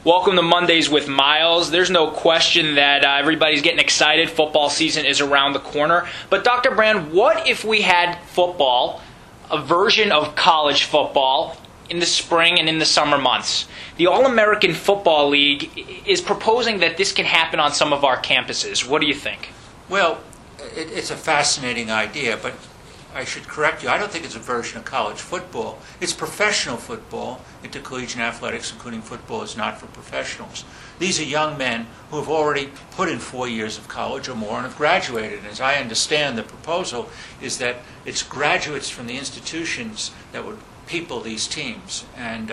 Welcome to Mondays with Miles. There's no question that everybody's getting excited. Football season is around the corner. But Dr. Brand, what if we had football, a version of college football, in the spring and in the summer months? The All-American Football League is proposing that this can happen on some of our campuses. What do you think? Well, it's a fascinating idea, but I should correct you. I don't think it's a version of college football. It's professional football. Intercollegiate athletics, including football, is not for professionals. These are young men who have already put in 4 years of college or more and have graduated. And as I understand, the proposal is that it's graduates from the institutions that would people these teams. And,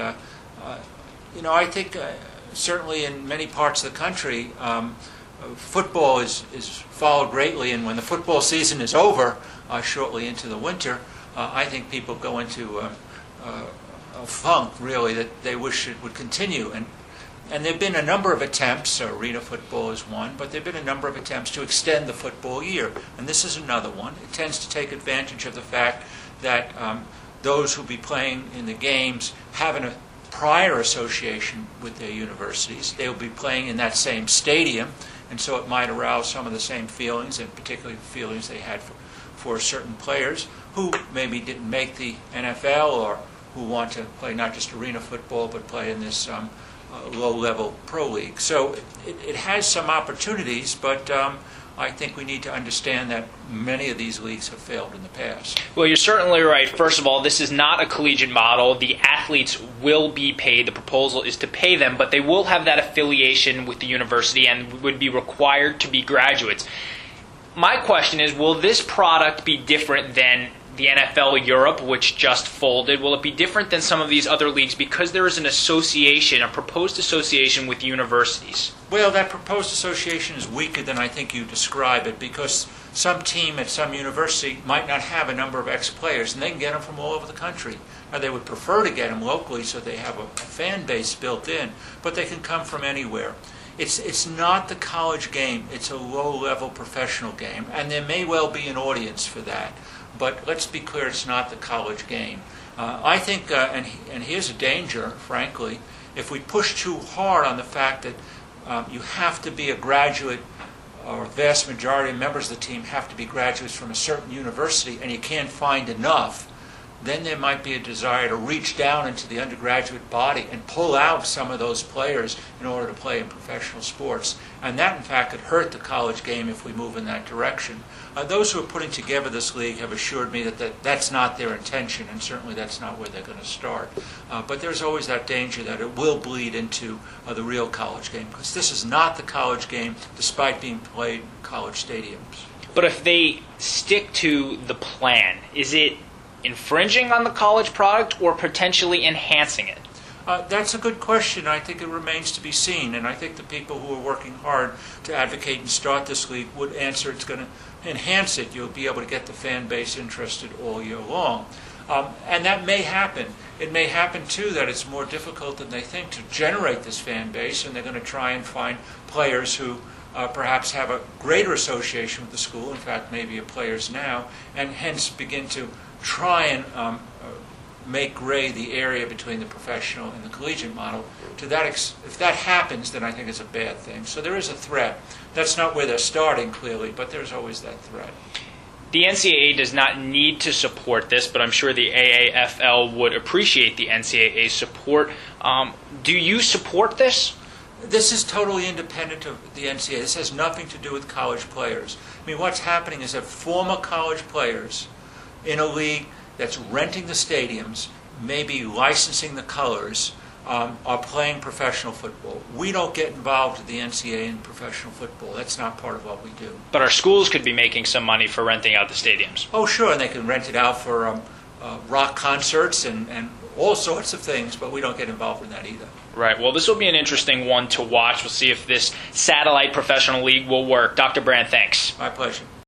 I think certainly in many parts of the country, football is followed greatly, and when the football season is over, shortly into the winter, I think people go into a funk, really, that they wish it would continue. And there have been a number of attempts, arena football is one, but there have been a number of attempts to extend the football year, and this is another one. It tends to take advantage of the fact that those who will be playing in the games have a prior association with their universities. They will be playing in that same stadium, and so it might arouse some of the same feelings, and particularly feelings they had for certain players who maybe didn't make the NFL or who want to play not just arena football but play in this low-level pro league. So it has some opportunities, but I think we need to understand that many of these leagues have failed in the past. Well, you're certainly right. First of all, this is not a collegiate model. The athletes will be paid. The proposal is to pay them, but they will have that affiliation with the university and would be required to be graduates. My question is, will this product be different than the NFL Europe, which just folded? Will it be different than some of these other leagues because there is an association, a proposed association with universities? Well, that proposed association is weaker than I think you describe it, because some team at some university might not have a number of ex-players, and they can get them from all over the country. Now, they would prefer to get them locally so they have a fan base built in, but they can come from anywhere. It's not the college game. It's a low-level professional game, and there may well be an audience for that. But let's be clear, it's not the college game. I think, and here's a danger, frankly, if we push too hard on the fact that you have to be a graduate, or the vast majority of members of the team have to be graduates from a certain university, and you can't find enough, then there might be a desire to reach down into the undergraduate body and pull out some of those players in order to play in professional sports. And that, in fact, could hurt the college game if we move in that direction. Those who are putting together this league have assured me that that's not their intention, and certainly that's not where they're going to start. But there's always that danger that it will bleed into the real college game, because this is not the college game, despite being played in college stadiums. But if they stick to the plan, is it infringing on the college product or potentially enhancing it? That's a good question. I think it remains to be seen, and I think the people who are working hard to advocate and start this league would answer it's going to enhance it. You'll be able to get the fan base interested all year long. And that may happen. It may happen, too, that it's more difficult than they think to generate this fan base, and they're going to try and find players who perhaps have a greater association with the school, in fact, maybe are players now, and hence begin to try and make gray the area between the professional and the collegiate model. If that happens, then I think it's a bad thing. So there is a threat. That's not where they're starting, clearly, but there's always that threat. The NCAA does not need to support this, but I'm sure the AAFL would appreciate the NCAA's support. Do you support this? This is totally independent of the NCAA. This has nothing to do with college players. I mean, what's happening is that former college players in a league that's renting the stadiums, maybe licensing the colors, are playing professional football. We don't get involved with the NCAA in professional football. That's not part of what we do. But our schools could be making some money for renting out the stadiums. Oh, sure, and they can rent it out for rock concerts and all sorts of things, but we don't get involved in that either. Right. Well, this will be an interesting one to watch. We'll see if this satellite professional league will work. Dr. Brand, thanks. My pleasure.